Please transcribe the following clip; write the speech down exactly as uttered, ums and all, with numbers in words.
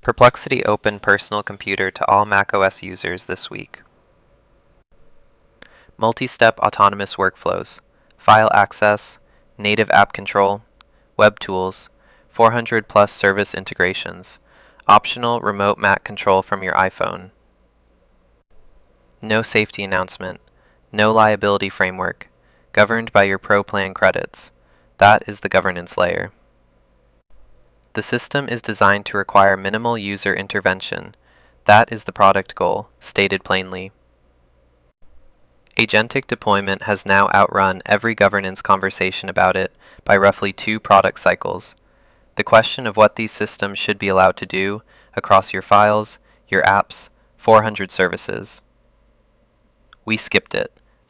Perplexity opened Personal Computer to all macOS users this week. Multi-step autonomous workflows, file access, native app control, web tools, four hundred plus service integrations, optional remote Mac control from your iPhone. No safety announcement, no liability framework, governed by your Pro Plan credits. That is the governance layer. The system is designed to require minimal user intervention. That is the product goal, stated plainly. Agentic deployment has now outrun every governance conversation about it by roughly two product cycles. The question of what these systems should be allowed to do across your files, your apps, four hundred services. We skipped it.